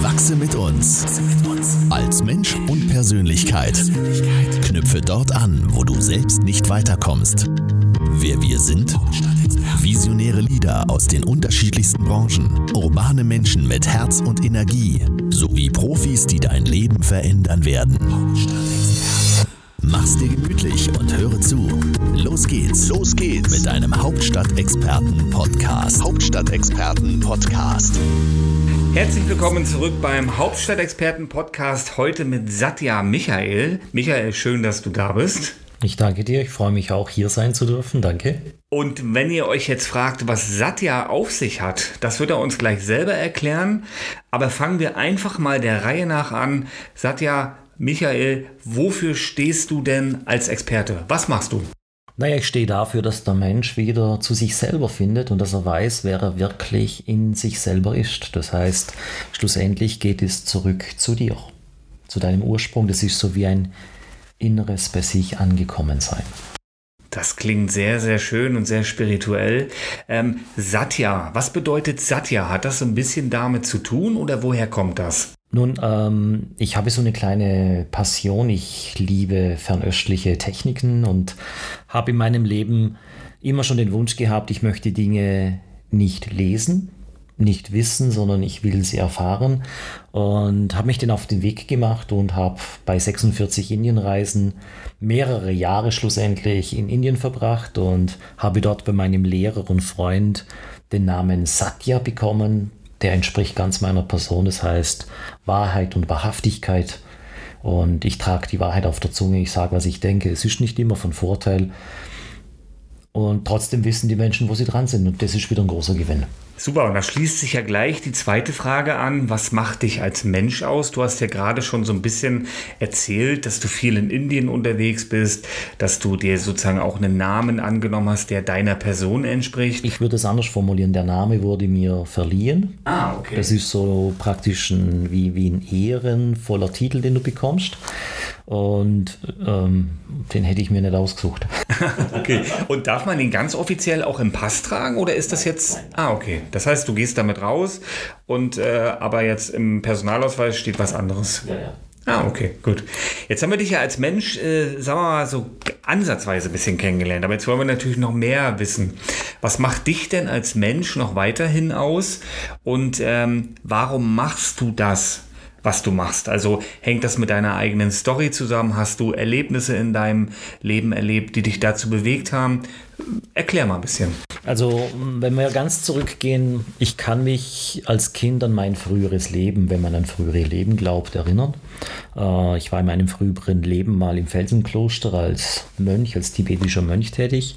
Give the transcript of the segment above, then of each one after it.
Wachse mit uns. Als Mensch und Persönlichkeit. Knüpfe dort an, wo du selbst nicht weiterkommst. Wer wir sind? Visionäre Leader aus den unterschiedlichsten Branchen, urbane Menschen mit Herz und Energie, sowie Profis, die dein Leben verändern werden. Mach's dir gemütlich und höre zu. Los geht's. Los geht's. Mit deinem Hauptstadt-Experten-Podcast. Herzlich willkommen zurück beim Hauptstadt-Experten-Podcast. Heute mit Satya Michael. Michael, schön, dass du da bist. Ich danke dir. Ich freue mich auch, hier sein zu dürfen. Danke. Und wenn ihr euch jetzt fragt, was Satya auf sich hat, das wird er uns gleich selber erklären. Aber fangen wir einfach mal der Reihe nach an. Satya Michael, wofür stehst du denn als Experte? Was machst du? Naja, ich stehe dafür, dass der Mensch wieder zu sich selber findet und dass er weiß, wer er wirklich in sich selber ist. Das heißt, schlussendlich geht es zurück zu dir, zu deinem Ursprung. Das ist so wie ein inneres bei sich angekommen sein. Das klingt sehr, sehr schön und sehr spirituell. Satya, was bedeutet Satya? Hat das so ein bisschen damit zu tun oder woher kommt das? Nun, ich habe so eine kleine Passion. Ich liebe fernöstliche Techniken und habe in meinem Leben immer schon den Wunsch gehabt, ich möchte Dinge nicht lesen, nicht wissen, sondern ich will sie erfahren und habe mich dann auf den Weg gemacht und habe bei 46 Indienreisen mehrere Jahre schlussendlich in Indien verbracht und habe dort bei meinem Lehrer und Freund den Namen Satya bekommen. Der entspricht ganz meiner Person, das heißt Wahrheit und Wahrhaftigkeit. Und ich trage die Wahrheit auf der Zunge, ich sage, was ich denke. Es ist nicht immer von Vorteil. Und trotzdem wissen die Menschen, wo sie dran sind. Und das ist wieder ein großer Gewinn. Super, und da schließt sich ja gleich die zweite Frage an. Was macht dich als Mensch aus? Du hast ja gerade schon so ein bisschen erzählt, dass du viel in Indien unterwegs bist, dass du dir sozusagen auch einen Namen angenommen hast, der deiner Person entspricht. Ich würde es anders formulieren. Der Name wurde mir verliehen. Ah, okay. Das ist so praktisch wie ein ehrenvoller Titel, den du bekommst. Und den hätte ich mir nicht ausgesucht. Okay, und darf man den ganz offiziell auch im Pass tragen oder ist das jetzt... Ah, okay. Das heißt, du gehst damit raus und aber jetzt im Personalausweis steht was anderes. Ja. Ah, okay, gut. Jetzt haben wir dich ja als Mensch, sagen wir mal, so ansatzweise ein bisschen kennengelernt. Aber jetzt wollen wir natürlich noch mehr wissen. Was macht dich denn als Mensch noch weiterhin aus? Und warum machst du das, was du machst? Also hängt das mit deiner eigenen Story zusammen? Hast du Erlebnisse in deinem Leben erlebt, die dich dazu bewegt haben? Erklär mal ein bisschen. Also, wenn wir ganz zurückgehen, ich kann mich als Kind an mein früheres Leben, wenn man an frühere Leben glaubt, erinnern. Ich war in meinem früheren Leben mal im Felsenkloster als Mönch, als tibetischer Mönch tätig.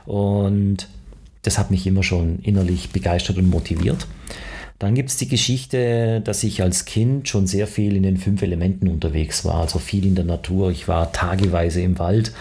Und das hat mich immer schon innerlich begeistert und motiviert. Dann gibt es die Geschichte, dass ich als Kind schon sehr viel in den 5 Elementen unterwegs war, also viel in der Natur. Ich war tageweise im Wald,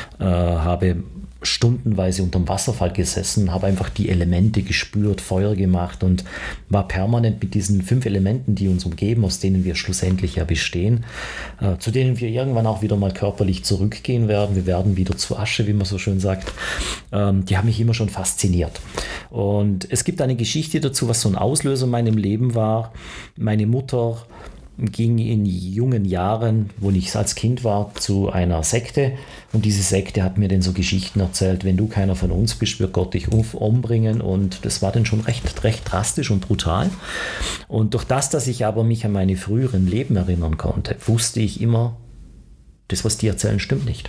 habe stundenweise unterm Wasserfall gesessen, habe einfach die Elemente gespürt, Feuer gemacht und war permanent mit diesen 5 Elementen, die uns umgeben, aus denen wir schlussendlich ja bestehen, zu denen wir irgendwann auch wieder mal körperlich zurückgehen werden. Wir werden wieder zu Asche, wie man so schön sagt. Die haben mich immer schon fasziniert. Und es gibt eine Geschichte dazu, was so ein Auslöser in meinem Leben war. Meine Mutter ging in jungen Jahren, wo ich als Kind war, zu einer Sekte und diese Sekte hat mir dann so Geschichten erzählt, wenn du keiner von uns bist, wird Gott dich umbringen und das war dann schon recht drastisch und brutal und durch das, dass ich aber mich an meine früheren Leben erinnern konnte, wusste ich immer, das, was die erzählen, stimmt nicht.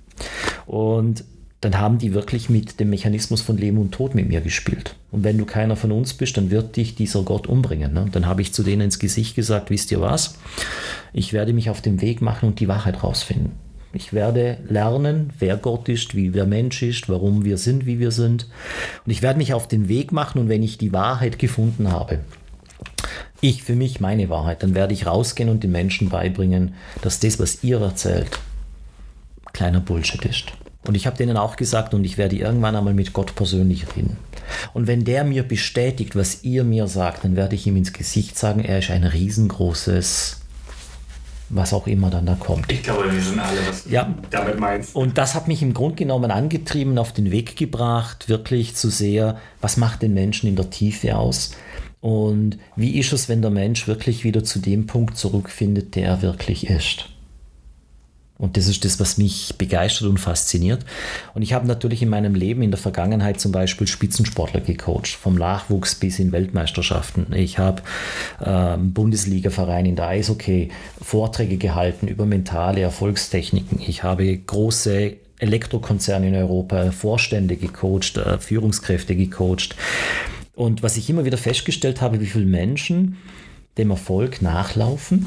Und dann haben die wirklich mit dem Mechanismus von Leben und Tod mit mir gespielt. Und wenn du keiner von uns bist, dann wird dich dieser Gott umbringen. Ne? Dann habe ich zu denen ins Gesicht gesagt, wisst ihr was? Ich werde mich auf den Weg machen und die Wahrheit rausfinden. Ich werde lernen, wer Gott ist, wie der Mensch ist, warum wir sind, wie wir sind. Und ich werde mich auf den Weg machen und wenn ich die Wahrheit gefunden habe, ich für mich meine Wahrheit, dann werde ich rausgehen und den Menschen beibringen, dass das, was ihr erzählt, kleiner Bullshit ist. Und ich habe denen auch gesagt, und ich werde irgendwann einmal mit Gott persönlich reden. Und wenn der mir bestätigt, was ihr mir sagt, dann werde ich ihm ins Gesicht sagen, er ist ein riesengroßes, was auch immer dann da kommt. Ich glaube, wir wissen alle, was du damit meinst. Und das hat mich im Grunde genommen angetrieben, auf den Weg gebracht, wirklich zu sehr, was macht den Menschen in der Tiefe aus? Und wie ist es, wenn der Mensch wirklich wieder zu dem Punkt zurückfindet, der er wirklich ist? Und das ist das, was mich begeistert und fasziniert. Und ich habe natürlich in meinem Leben in der Vergangenheit zum Beispiel Spitzensportler gecoacht, vom Nachwuchs bis in Weltmeisterschaften. Ich habe im Bundesliga-Verein in der Eishockey Vorträge gehalten über mentale Erfolgstechniken. Ich habe große Elektrokonzerne in Europa, Vorstände gecoacht, Führungskräfte gecoacht. Und was ich immer wieder festgestellt habe, wie viele Menschen dem Erfolg nachlaufen,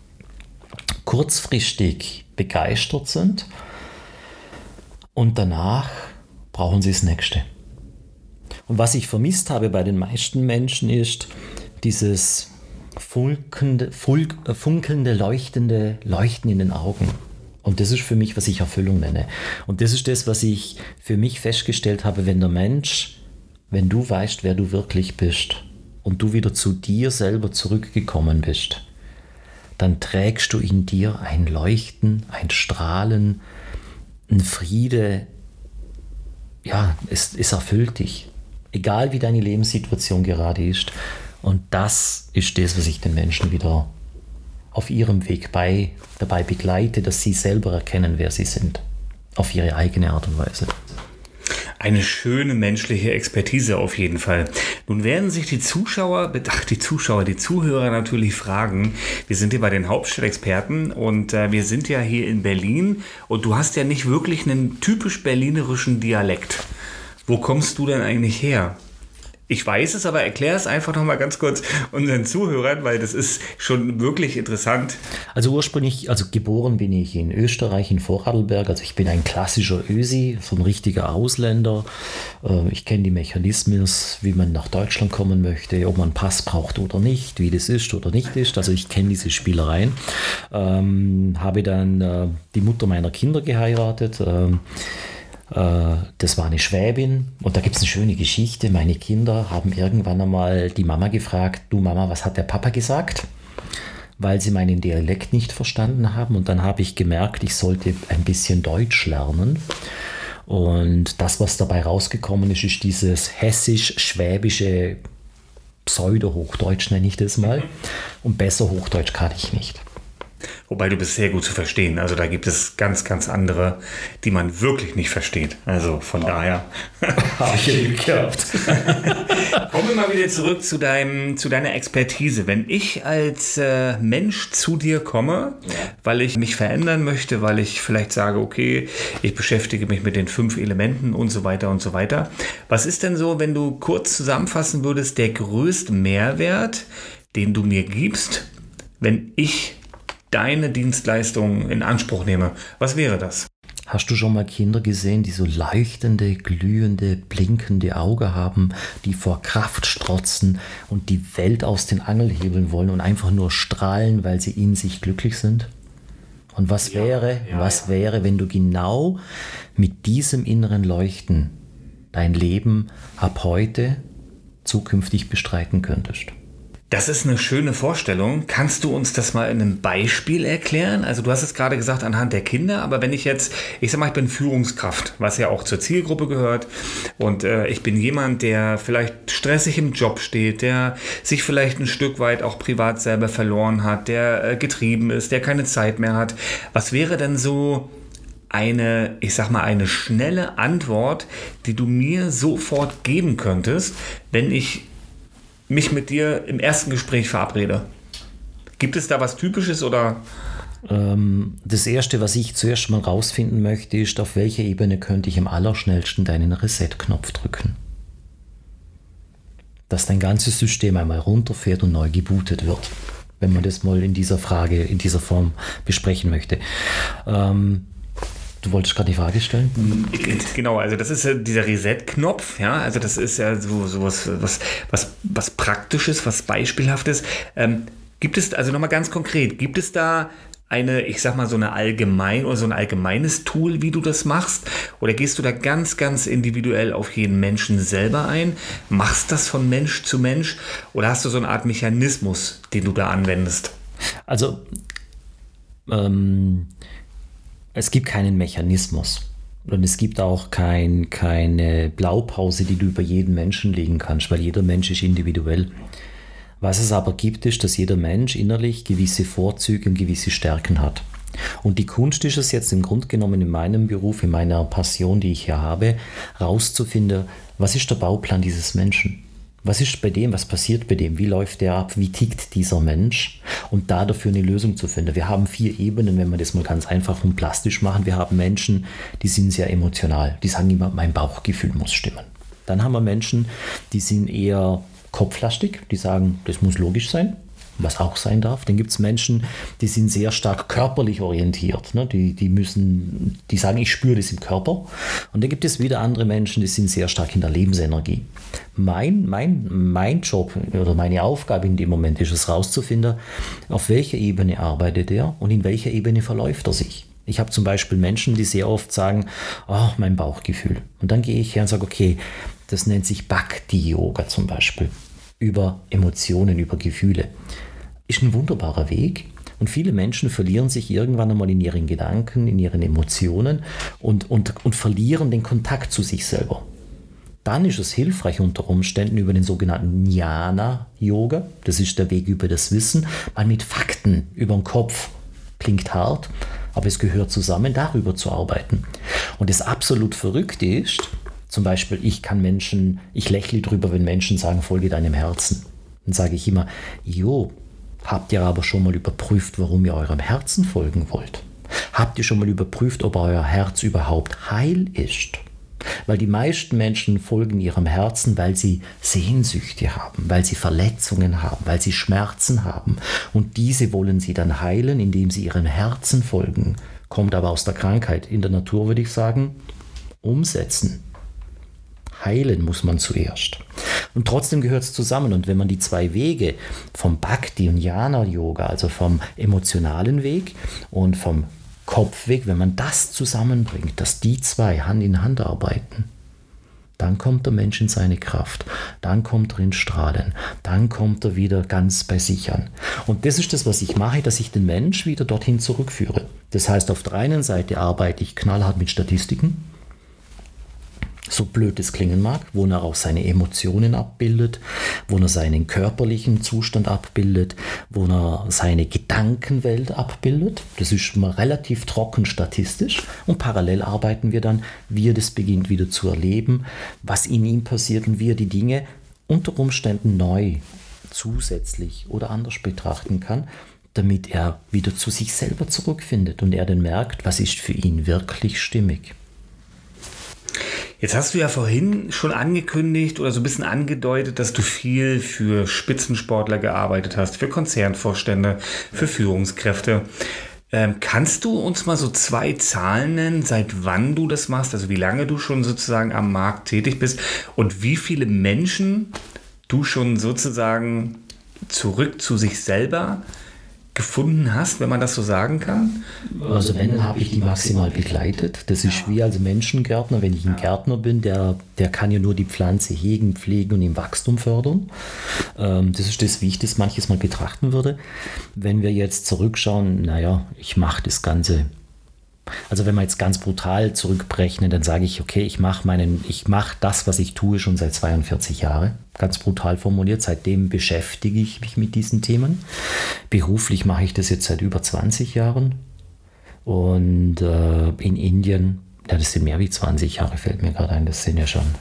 kurzfristig begeistert sind und danach brauchen sie das Nächste. Und was ich vermisst habe bei den meisten Menschen ist dieses funkelnde, leuchtende Leuchten in den Augen. Und das ist für mich, was ich Erfüllung nenne. Und das ist das, was ich für mich festgestellt habe, wenn der Mensch, wenn du weißt, wer du wirklich bist und du wieder zu dir selber zurückgekommen bist, dann trägst du in dir ein Leuchten, ein Strahlen, ein Friede. Ja, es erfüllt dich. Egal wie deine Lebenssituation gerade ist. Und das ist das, was ich den Menschen wieder auf ihrem Weg dabei begleite, dass sie selber erkennen, wer sie sind. Auf ihre eigene Art und Weise. Eine schöne menschliche Expertise auf jeden Fall. Nun werden sich die Zuhörer natürlich fragen, wir sind hier bei den Hauptstadtexperten und wir sind ja hier in Berlin und du hast ja nicht wirklich einen typisch berlinerischen Dialekt. Wo kommst du denn eigentlich her? Ich weiß es, aber erklär es einfach noch mal ganz kurz unseren Zuhörern, weil das ist schon wirklich interessant. Also ursprünglich, geboren bin ich in Österreich, in Vorarlberg. Also ich bin ein klassischer Ösi, so ein richtiger Ausländer. Ich kenne die Mechanismen, wie man nach Deutschland kommen möchte, ob man einen Pass braucht oder nicht, wie das ist oder nicht ist. Also ich kenne diese Spielereien. Habe dann die Mutter meiner Kinder geheiratet. Das war eine Schwäbin und da gibt es eine schöne Geschichte. Meine Kinder haben irgendwann einmal die Mama gefragt, du Mama, was hat der Papa gesagt? Weil sie meinen Dialekt nicht verstanden haben und dann habe ich gemerkt, ich sollte ein bisschen Deutsch lernen. Und das, was dabei rausgekommen ist, ist dieses hessisch-schwäbische Pseudo-Hochdeutsch, nenne ich das mal. Und besser Hochdeutsch kann ich nicht. Wobei du bist sehr gut zu verstehen. Also da gibt es ganz, ganz andere, die man wirklich nicht versteht. Also von daher. Habe ich ja gehabt. Kommen wir mal wieder zurück zu deiner Expertise. Wenn ich als Mensch zu dir komme, weil ich mich verändern möchte, weil ich vielleicht sage, okay, ich beschäftige mich mit den 5 Elementen und so weiter und so weiter. Was ist denn so, wenn du kurz zusammenfassen würdest, der größte Mehrwert, den du mir gibst, wenn ich deine Dienstleistung in Anspruch nehme? Was wäre das? Hast du schon mal Kinder gesehen, die so leuchtende, glühende, blinkende Augen haben, die vor Kraft strotzen und die Welt aus den Angeln hebeln wollen und einfach nur strahlen, weil sie in sich glücklich sind? Und was wäre, wenn du genau mit diesem inneren Leuchten dein Leben ab heute zukünftig bestreiten könntest? Das ist eine schöne Vorstellung. Kannst du uns das mal in einem Beispiel erklären? Also du hast es gerade gesagt anhand der Kinder, aber wenn ich jetzt, ich sag mal, ich bin Führungskraft, was ja auch zur Zielgruppe gehört und ich bin jemand, der vielleicht stressig im Job steht, der sich vielleicht ein Stück weit auch privat selber verloren hat, der getrieben ist, der keine Zeit mehr hat. Was wäre denn so eine schnelle Antwort, die du mir sofort geben könntest, wenn ich mich mit dir im ersten Gespräch verabrede? Gibt es da was Typisches oder? Das Erste, was ich zuerst mal rausfinden möchte, ist, auf welcher Ebene könnte ich am allerschnellsten deinen Reset-Knopf drücken. Dass dein ganzes System einmal runterfährt und neu gebootet wird. Wenn man das mal in dieser Form besprechen möchte. Du wolltest gerade die Frage stellen? Genau, also das ist ja dieser Reset-Knopf, ja, also das ist ja so was Praktisches, was Beispielhaftes. Gibt es, also nochmal ganz konkret, gibt es da so ein allgemeines Tool, wie du das machst? Oder gehst du da ganz, ganz individuell auf jeden Menschen selber ein? Machst das von Mensch zu Mensch? Oder hast du so eine Art Mechanismus, den du da anwendest? Also, es gibt keinen Mechanismus und es gibt auch keine Blaupause, die du über jeden Menschen legen kannst, weil jeder Mensch ist individuell. Was es aber gibt, ist, dass jeder Mensch innerlich gewisse Vorzüge und gewisse Stärken hat. Und die Kunst ist es jetzt im Grunde genommen in meinem Beruf, in meiner Passion, die ich hier habe, rauszufinden, was ist der Bauplan dieses Menschen? Was ist bei dem, was passiert bei dem? Wie läuft der ab? Wie tickt dieser Mensch? Und da dafür eine Lösung zu finden. Wir haben 4 Ebenen, wenn wir das mal ganz einfach und plastisch machen. Wir haben Menschen, die sind sehr emotional. Die sagen immer, mein Bauchgefühl muss stimmen. Dann haben wir Menschen, die sind eher kopflastig. Die sagen, das muss logisch sein, was auch sein darf. Dann gibt es Menschen, die sind sehr stark körperlich orientiert. Ne? Die sagen, ich spüre das im Körper. Und dann gibt es wieder andere Menschen, die sind sehr stark in der Lebensenergie. Mein Job oder meine Aufgabe in dem Moment ist es rauszufinden, auf welcher Ebene arbeitet er und in welcher Ebene verläuft er sich. Ich habe zum Beispiel Menschen, die sehr oft sagen, oh, mein Bauchgefühl. Und dann gehe ich her und sage, okay, das nennt sich Bhakti-Yoga zum Beispiel. Über Emotionen, über Gefühle. Ist ein wunderbarer Weg. Und viele Menschen verlieren sich irgendwann einmal in ihren Gedanken, in ihren Emotionen und verlieren den Kontakt zu sich selber. Dann ist es hilfreich unter Umständen über den sogenannten Jnana-Yoga, das ist der Weg über das Wissen, mal mit Fakten über den Kopf, klingt hart, aber es gehört zusammen, darüber zu arbeiten. Und das absolut Verrückte ist, zum Beispiel, ich lächle drüber, wenn Menschen sagen, folge deinem Herzen. Dann sage ich immer, habt ihr aber schon mal überprüft, warum ihr eurem Herzen folgen wollt? Habt ihr schon mal überprüft, ob euer Herz überhaupt heil ist? Weil die meisten Menschen folgen ihrem Herzen, weil sie Sehnsüchte haben, weil sie Verletzungen haben, weil sie Schmerzen haben. Und diese wollen sie dann heilen, indem sie ihrem Herzen folgen. Kommt aber aus der Krankheit. In der Natur würde ich sagen, umsetzen. Heilen muss man zuerst. Und trotzdem gehört es zusammen. Und wenn man die 2 Wege vom Bhakti- und Jnana-Yoga, also vom emotionalen Weg und vom Kopfweg, wenn man das zusammenbringt, dass die 2 Hand in Hand arbeiten, dann kommt der Mensch in seine Kraft, dann kommt er ins Strahlen, dann kommt er wieder ganz bei sich an. Und das ist das, was ich mache, dass ich den Mensch wieder dorthin zurückführe. Das heißt, auf der einen Seite arbeite ich knallhart mit Statistiken, so blöd es klingen mag, wo er auch seine Emotionen abbildet, wo er seinen körperlichen Zustand abbildet, wo er seine Gedankenwelt abbildet. Das ist mal relativ trocken statistisch und parallel arbeiten wir dann, wie er das beginnt wieder zu erleben, was in ihm passiert und wie er die Dinge unter Umständen neu, zusätzlich oder anders betrachten kann, damit er wieder zu sich selber zurückfindet und er dann merkt, was ist für ihn wirklich stimmig. Jetzt hast du ja vorhin schon angekündigt oder so ein bisschen angedeutet, dass du viel für Spitzensportler gearbeitet hast, für Konzernvorstände, für Führungskräfte. Kannst du uns mal so 2 Zahlen nennen, seit wann du das machst, also wie lange du schon sozusagen am Markt tätig bist und wie viele Menschen du schon sozusagen zurück zu sich selber gefunden hast, wenn man das so sagen kann? Also wenn, habe ich die maximal begleitet. Das ist wie als Menschengärtner, wenn ich ein Gärtner bin, der kann ja nur die Pflanze hegen, pflegen und im Wachstum fördern. Das ist das, wie ich das manches Mal betrachten würde. Wenn wir jetzt zurückschauen, ich mache das Ganze. Also wenn wir jetzt ganz brutal zurückberechnen, dann sage ich, okay, ich mache das, was ich tue, schon seit 42 Jahren. Ganz brutal formuliert. Seitdem beschäftige ich mich mit diesen Themen. Beruflich mache ich das jetzt seit über 20 Jahren. Und in Indien, das sind mehr wie 20 Jahre, fällt mir gerade ein, das sind ja schon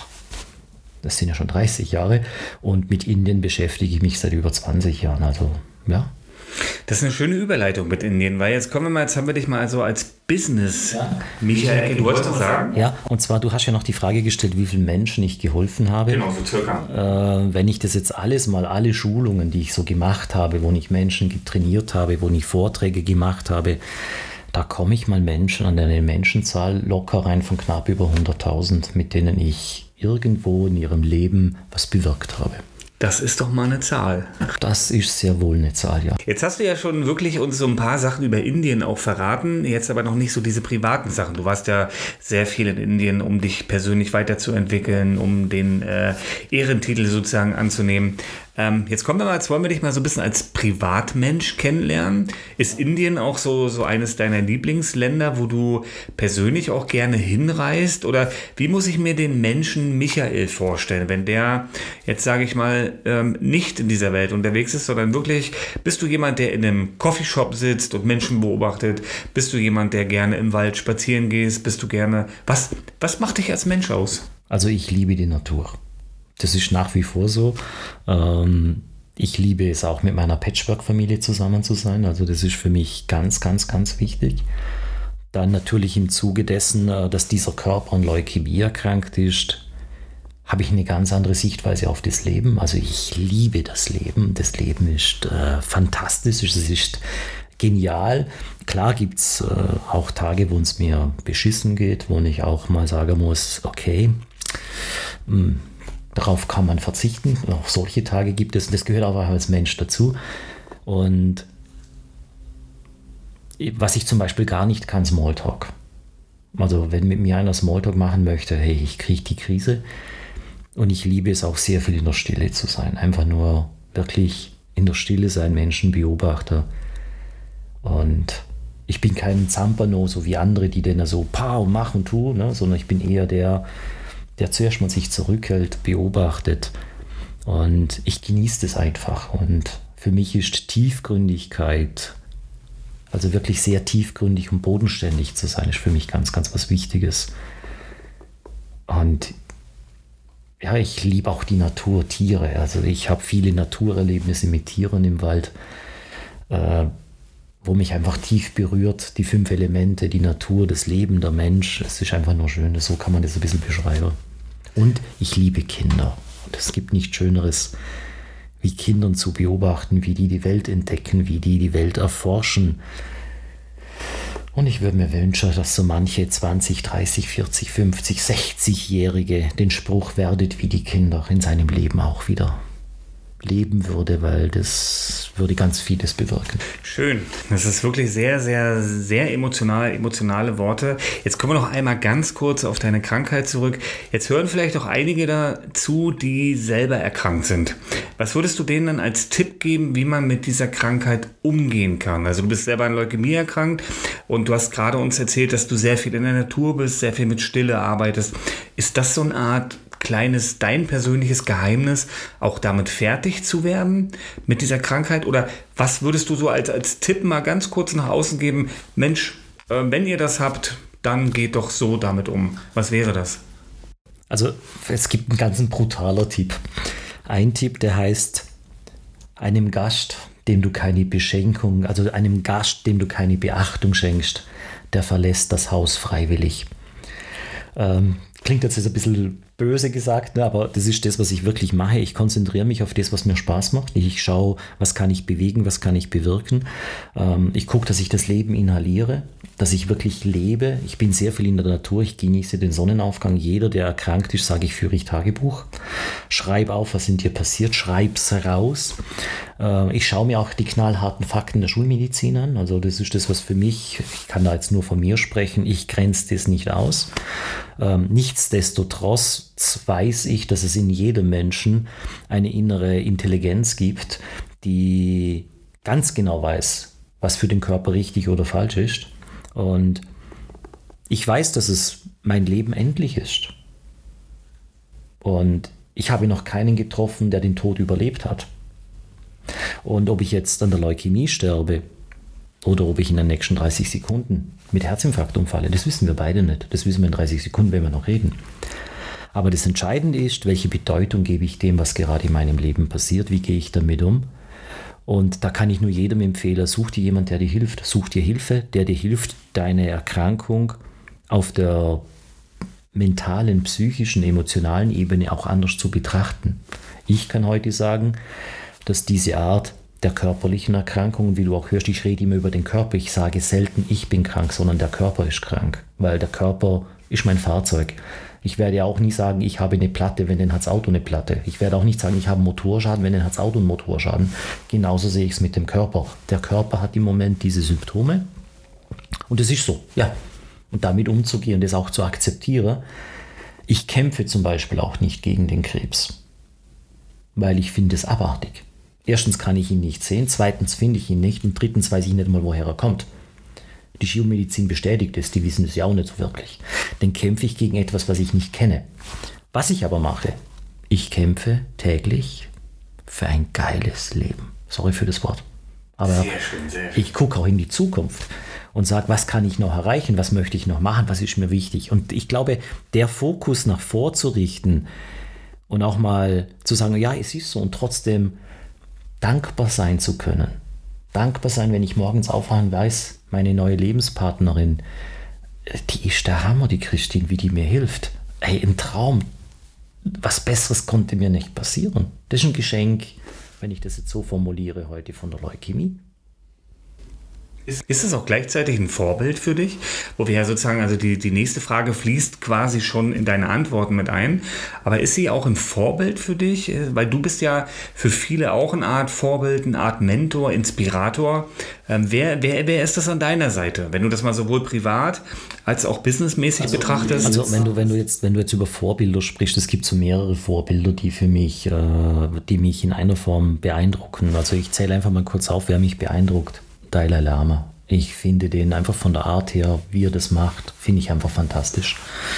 30 Jahre. Und mit Indien beschäftige ich mich seit über 20 Jahren. Also, ja. Das ist eine schöne Überleitung mit Indien, weil jetzt haben wir dich mal also als Business, Michael, du wolltest was sagen? Ja, und zwar, du hast ja noch die Frage gestellt, wie vielen Menschen ich geholfen habe. Genau, so circa. Wenn ich das jetzt alle Schulungen, die ich so gemacht habe, wo ich Menschen trainiert habe, wo ich Vorträge gemacht habe, da komme ich mal an eine Menschenzahl locker rein von knapp über 100.000, mit denen ich irgendwo in ihrem Leben was bewirkt habe. Das ist doch mal eine Zahl. Das ist sehr wohl eine Zahl, ja. Jetzt hast du ja schon wirklich uns so ein paar Sachen über Indien auch verraten, jetzt aber noch nicht so diese privaten Sachen. Du warst ja sehr viel in Indien, um dich persönlich weiterzuentwickeln, um den Ehrentitel sozusagen anzunehmen. Jetzt wollen wir dich mal so ein bisschen als Privatmensch kennenlernen. Ist Indien auch so eines deiner Lieblingsländer, wo du persönlich auch gerne hinreist? Oder wie muss ich mir den Menschen Michael vorstellen, wenn der jetzt, sage ich mal, nicht in dieser Welt unterwegs ist, sondern wirklich, bist du jemand, der in einem Coffeeshop sitzt und Menschen beobachtet? Bist du jemand, der gerne im Wald spazieren gehst? Bist du gerne... Was macht dich als Mensch aus? Also ich liebe die Natur. Das ist nach wie vor so. Ich liebe es auch, mit meiner Patchwork-Familie zusammen zu sein. Also das ist für mich ganz, ganz, ganz wichtig. Dann natürlich im Zuge dessen, dass dieser Körper an Leukämie erkrankt ist, habe ich eine ganz andere Sichtweise auf das Leben. Also ich liebe das Leben. Das Leben ist fantastisch. Es ist genial. Klar gibt es auch Tage, wo es mir beschissen geht, wo ich auch mal sagen muss, okay, darauf kann man verzichten. Auch solche Tage gibt es. Das gehört aber als Mensch dazu. Und was ich zum Beispiel gar nicht kann, Smalltalk. Also wenn mit mir einer Smalltalk machen möchte, hey, ich kriege die Krise. Und ich liebe es auch sehr viel in der Stille zu sein. Einfach nur wirklich in der Stille sein, Menschenbeobachter. Und ich bin kein Zampano, so wie andere, die dann so mach und tu, ne? Sondern ich bin eher der zuerst mal sich zurückhält, beobachtet. Und ich genieße das einfach. Und für mich ist Tiefgründigkeit, also wirklich sehr tiefgründig und bodenständig zu sein, ist für mich ganz, ganz was Wichtiges. Und ja, ich liebe auch die Natur, Tiere. Also ich habe viele Naturerlebnisse mit Tieren im Wald, wo mich einfach tief berührt, die 5 Elemente, die Natur, das Leben, der Mensch. Es ist einfach nur schön, so kann man das ein bisschen beschreiben. Und ich liebe Kinder. Und es gibt nichts Schöneres, wie Kindern zu beobachten, wie die Welt entdecken, wie die Welt erforschen. Und ich würde mir wünschen, dass so manche 20, 30, 40, 50, 60-Jährige den Spruch werdet wie die Kinder in seinem Leben auch wieder leben würde, weil das würde ganz vieles bewirken. Schön. Das ist wirklich sehr, sehr, sehr emotionale Worte. Jetzt kommen wir noch einmal ganz kurz auf deine Krankheit zurück. Jetzt hören vielleicht auch einige dazu, die selber erkrankt sind. Was würdest du denen dann als Tipp geben, wie man mit dieser Krankheit umgehen kann? Also du bist selber an Leukämie erkrankt und du hast gerade uns erzählt, dass du sehr viel in der Natur bist, sehr viel mit Stille arbeitest. Ist das so eine Art dein persönliches Geheimnis, auch damit fertig zu werden mit dieser Krankheit? Oder was würdest du so als Tipp mal ganz kurz nach außen geben? Mensch, wenn ihr das habt, dann geht doch so damit um. Was wäre das? Also es gibt einen ganz brutaler Tipp. Ein Tipp, der heißt, einem Gast, dem du keine Beschenkung, also einem Gast, dem du keine Beachtung schenkst, der verlässt das Haus freiwillig. Klingt jetzt ein bisschen böse gesagt, ne, aber das ist das, was ich wirklich mache. Ich konzentriere mich auf das, was mir Spaß macht. Ich schaue, was kann ich bewegen, was kann ich bewirken. Ich gucke, dass ich das Leben inhaliere, dass ich wirklich lebe. Ich bin sehr viel in der Natur, ich genieße den Sonnenaufgang. Jeder, der erkrankt ist, sage ich, führe ich Tagebuch. Schreib auf, was in dir passiert, schreib's raus. Ich schaue mir auch die knallharten Fakten der Schulmedizin an. Also das ist das, was für mich, ich kann da jetzt nur von mir sprechen, ich grenze das nicht aus. Nichtsdestotrotz weiß ich, dass es in jedem Menschen eine innere Intelligenz gibt, die ganz genau weiß, was für den Körper richtig oder falsch ist. Und ich weiß, dass es mein Leben endlich ist. Und ich habe noch keinen getroffen, der den Tod überlebt hat. Und ob ich jetzt an der Leukämie sterbe oder ob ich in den nächsten 30 Sekunden mit Herzinfarkt umfalle, das wissen wir beide nicht. Das wissen wir in 30 Sekunden, wenn wir noch reden. Aber das Entscheidende ist, welche Bedeutung gebe ich dem, was gerade in meinem Leben passiert, wie gehe ich damit um. Und da kann ich nur jedem empfehlen, such dir jemanden, der dir hilft. Such dir Hilfe, der dir hilft, deine Erkrankung auf der mentalen, psychischen, emotionalen Ebene auch anders zu betrachten. Ich kann heute sagen, dass diese Art der körperlichen Erkrankungen, wie du auch hörst, ich rede immer über den Körper, ich sage selten, ich bin krank, sondern der Körper ist krank, weil der Körper ist mein Fahrzeug. Ich werde ja auch nie sagen, ich habe eine Platte, wenn dann hat das Auto eine Platte. Ich werde auch nicht sagen, ich habe einen Motorschaden, wenn dann hat das Auto einen Motorschaden. Genauso sehe ich es mit dem Körper. Der Körper hat im Moment diese Symptome und es ist so, ja. Und damit umzugehen, das auch zu akzeptieren. Ich kämpfe zum Beispiel auch nicht gegen den Krebs. weil ich finde es abartig. Erstens kann ich ihn nicht sehen, zweitens finde ich ihn nicht und drittens weiß ich nicht mal, woher er kommt. Die Schulmedizin bestätigt es, die wissen es ja auch nicht so wirklich. Dann kämpfe ich gegen etwas, was ich nicht kenne. Was ich aber mache, ich kämpfe täglich für ein geiles Leben. Sorry für das Wort. Aber sehr schön. Ich gucke auch in die Zukunft und sage, was kann ich noch erreichen, was möchte ich noch machen, was ist mir wichtig. Und ich glaube, der Fokus nach vorzurichten und auch mal zu sagen, ja, es ist so und trotzdem dankbar sein zu können. Dankbar sein, wenn ich morgens aufwache und weiß, meine neue Lebenspartnerin, die ist der Hammer, die Christine, wie die mir hilft. Hey, ein Traum. Was Besseres konnte mir nicht passieren. Das ist ein Geschenk, wenn ich das jetzt so formuliere, heute von der Leukämie. Ist es auch gleichzeitig ein Vorbild für dich? Wo wir ja sozusagen, also die nächste Frage fließt quasi schon in deine Antworten mit ein. Aber ist sie auch ein Vorbild für dich? Weil du bist ja für viele auch eine Art Vorbild, eine Art Mentor, Inspirator. Wer ist das an deiner Seite? Wenn du das mal sowohl privat als auch businessmäßig betrachtest? Also wenn du jetzt über Vorbilder sprichst, es gibt so mehrere Vorbilder, die für mich, die mich in einer Form beeindrucken. Also ich zähle einfach mal kurz auf, wer mich beeindruckt. Dalai Lama. Ich finde den einfach von der Art her, wie er das macht, finde ich einfach fantastisch.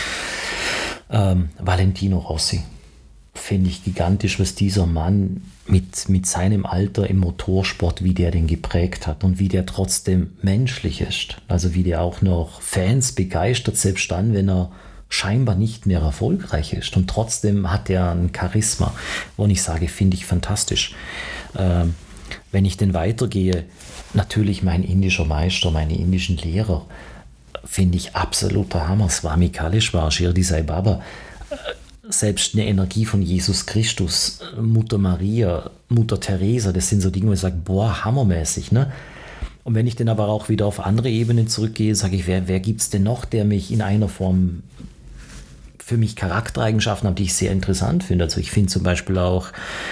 Valentino Rossi. Finde ich gigantisch, was dieser Mann mit seinem Alter im Motorsport, wie der den geprägt hat und wie der trotzdem menschlich ist. Also wie der auch noch Fans begeistert, selbst dann, wenn er scheinbar nicht mehr erfolgreich ist. Und trotzdem hat er ein Charisma. Und ich sage, finde ich fantastisch. Wenn ich denn weitergehe, natürlich mein indischer Meister, meine indischen Lehrer, finde ich absoluter Hammer. Swami Kaleshwar, Shirdi Sai Baba, selbst eine Energie von Jesus Christus, Mutter Maria, Mutter Teresa, das sind so Dinge, wo ich sage, boah, hammermäßig, ne? Und wenn ich dann aber auch wieder auf andere Ebenen zurückgehe, sage ich, wer gibt es denn noch, der mich in einer Form für mich Charaktereigenschaften hat, die ich sehr interessant finde. Also ich finde zum Beispiel auch,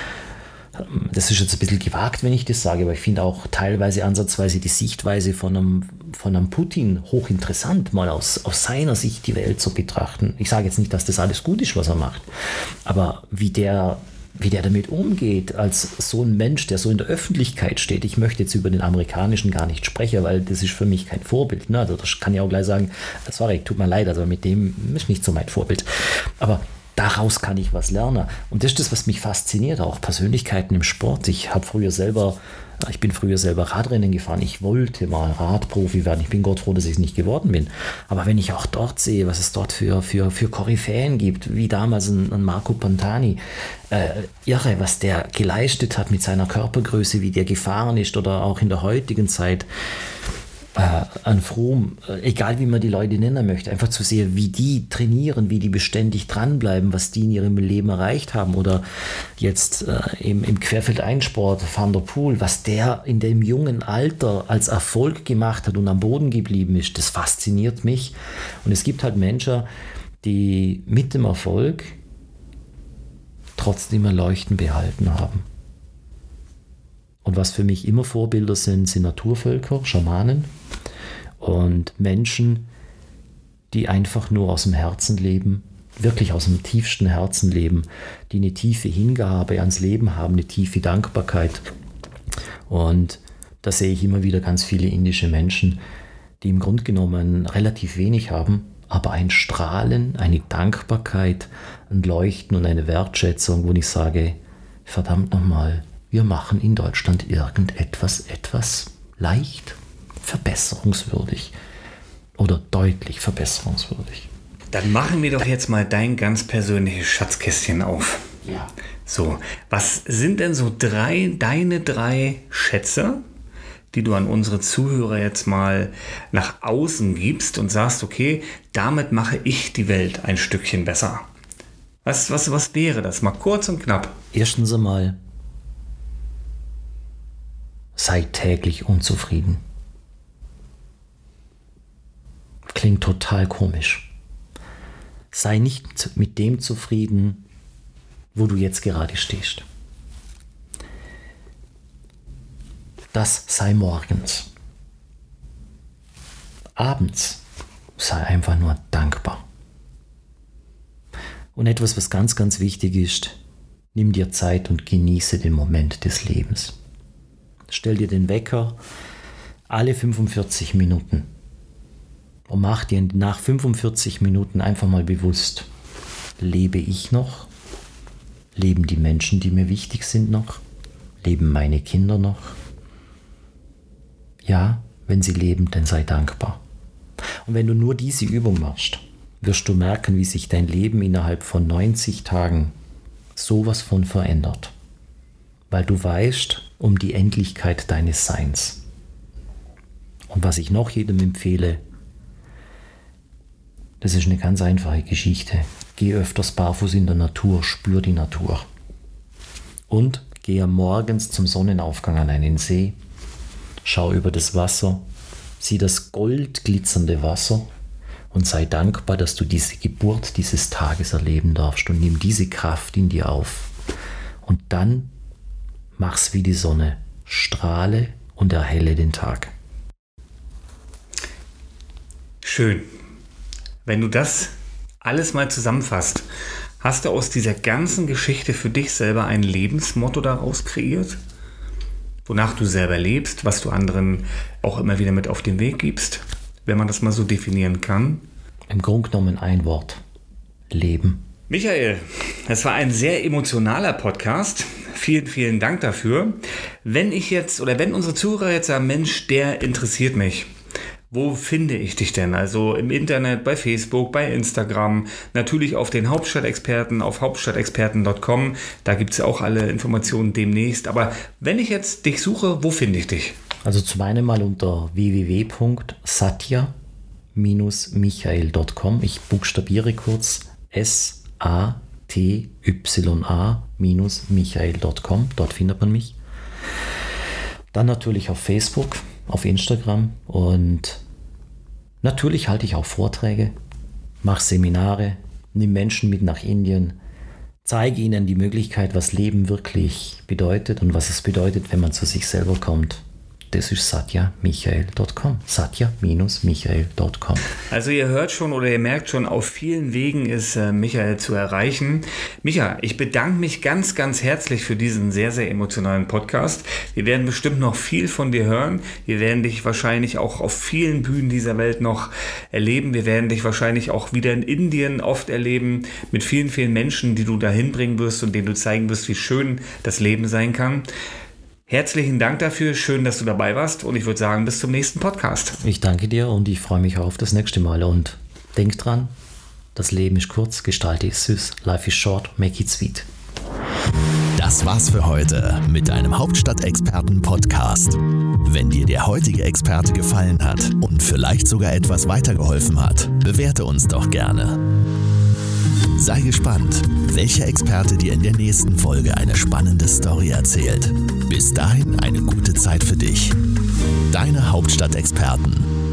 das ist jetzt ein bisschen gewagt, wenn ich das sage, aber ich finde auch teilweise ansatzweise die Sichtweise von einem Putin hochinteressant, mal aus seiner Sicht die Welt zu betrachten. Ich sage jetzt nicht, dass das alles gut ist, was er macht, aber wie der damit umgeht, als so ein Mensch, der so in der Öffentlichkeit steht. Ich möchte jetzt über den amerikanischen gar nicht sprechen, weil das ist für mich kein Vorbild. Ne? Also das kann ich auch gleich sagen, sorry, tut mir leid, also mit dem ist nicht so mein Vorbild. Aber daraus kann ich was lernen. Und das ist das, was mich fasziniert, auch Persönlichkeiten im Sport. Ich bin früher selber Radrennen gefahren. Ich wollte mal Radprofi werden. Ich bin Gott froh, dass ich es nicht geworden bin. Aber wenn ich auch dort sehe, was es dort für Koryphäen gibt, wie damals ein Marco Pantani, irre, was der geleistet hat mit seiner Körpergröße, wie der gefahren ist oder auch in der heutigen Zeit, an Fromm, egal wie man die Leute nennen möchte, einfach zu sehen, wie die trainieren, wie die beständig dranbleiben, was die in ihrem Leben erreicht haben. Oder jetzt im Querfeldeinsport, Van der Poel, was der in dem jungen Alter als Erfolg gemacht hat und am Boden geblieben ist, das fasziniert mich. Und es gibt halt Menschen, die mit dem Erfolg trotzdem ein Leuchten behalten haben. Und was für mich immer Vorbilder sind Naturvölker, Schamanen und Menschen, die einfach nur aus dem Herzen leben, wirklich aus dem tiefsten Herzen leben, die eine tiefe Hingabe ans Leben haben, eine tiefe Dankbarkeit. Und da sehe ich immer wieder ganz viele indische Menschen, die im Grunde genommen relativ wenig haben, aber ein Strahlen, eine Dankbarkeit, ein Leuchten und eine Wertschätzung, wo ich sage, verdammt nochmal, wir machen in Deutschland etwas leicht verbesserungswürdig oder deutlich verbesserungswürdig. Dann machen wir doch jetzt mal dein ganz persönliches Schatzkästchen auf. Ja. So, was sind denn so deine drei Schätze, die du an unsere Zuhörer jetzt mal nach außen gibst und sagst, okay, damit mache ich die Welt ein Stückchen besser? Was wäre das? Mal kurz und knapp. Erstens einmal, sei täglich unzufrieden. Klingt total komisch. Sei nicht mit dem zufrieden, wo du jetzt gerade stehst. Das sei morgens. Abends sei einfach nur dankbar. Und etwas, was ganz, ganz wichtig ist, Nimm dir Zeit und genieße den Moment des Lebens. Stell dir den Wecker alle 45 Minuten und mach dir nach 45 Minuten einfach mal bewusst, lebe ich noch? Leben die Menschen, die mir wichtig sind, noch? Leben meine Kinder noch? Ja, wenn sie leben, dann sei dankbar. Und wenn du nur diese Übung machst, wirst du merken, wie sich dein Leben innerhalb von 90 Tagen sowas von verändert. Weil du weißt um die Endlichkeit deines Seins. Und was ich noch jedem empfehle, das ist eine ganz einfache Geschichte. Geh öfters barfuß in der Natur, spür die Natur. Und gehe morgens zum Sonnenaufgang an einen See, schau über das Wasser, sieh das goldglitzernde Wasser und sei dankbar, dass du diese Geburt dieses Tages erleben darfst und nimm diese Kraft in dir auf. Und dann mach's wie die Sonne, strahle und erhelle den Tag. Schön. Wenn du das alles mal zusammenfasst, hast du aus dieser ganzen Geschichte für dich selber ein Lebensmotto daraus kreiert? Wonach du selber lebst, was du anderen auch immer wieder mit auf den Weg gibst, wenn man das mal so definieren kann? Im Grunde genommen ein Wort: Leben. Michael, das war ein sehr emotionaler Podcast. Vielen, vielen Dank dafür. Wenn unsere Zuhörer jetzt sagen, Mensch, der interessiert mich, wo finde ich dich denn? Also im Internet, bei Facebook, bei Instagram, natürlich auf den Hauptstadtexperten, auf hauptstadtexperten.com. Da gibt es auch alle Informationen demnächst. Aber wenn ich jetzt dich suche, wo finde ich dich? Also zum einen mal unter www.satya-michael.com. Ich buchstabiere kurz SATYA-michael.com. Dort findet man mich. Dann natürlich auf Facebook, auf Instagram und natürlich halte ich auch Vorträge, mache Seminare, nimm Menschen mit nach Indien, zeige ihnen die Möglichkeit, was Leben wirklich bedeutet und was es bedeutet, wenn man zu sich selber kommt. Das ist satya-michael.com. Satya-michael.com. Also ihr hört schon oder ihr merkt schon, auf vielen Wegen ist Michael zu erreichen. Micha, ich bedanke mich ganz, ganz herzlich für diesen sehr, sehr emotionalen Podcast. Wir werden bestimmt noch viel von dir hören. Wir werden dich wahrscheinlich auch auf vielen Bühnen dieser Welt noch erleben. Wir werden dich wahrscheinlich auch wieder in Indien oft erleben mit vielen, vielen Menschen, die du dahin bringen wirst und denen du zeigen wirst, wie schön das Leben sein kann. Herzlichen Dank dafür, schön, dass du dabei warst und ich würde sagen, bis zum nächsten Podcast. Ich danke dir und ich freue mich auf das nächste Mal und denk dran, das Leben ist kurz, gestalte es süß, life is short, make it sweet. Das war's für heute mit deinem Hauptstadt-Experten-Podcast. Wenn dir der heutige Experte gefallen hat und vielleicht sogar etwas weitergeholfen hat, bewerte uns doch gerne. Sei gespannt, welcher Experte dir in der nächsten Folge eine spannende Story erzählt. Bis dahin eine gute Zeit für dich. Deine Hauptstadt-Experten.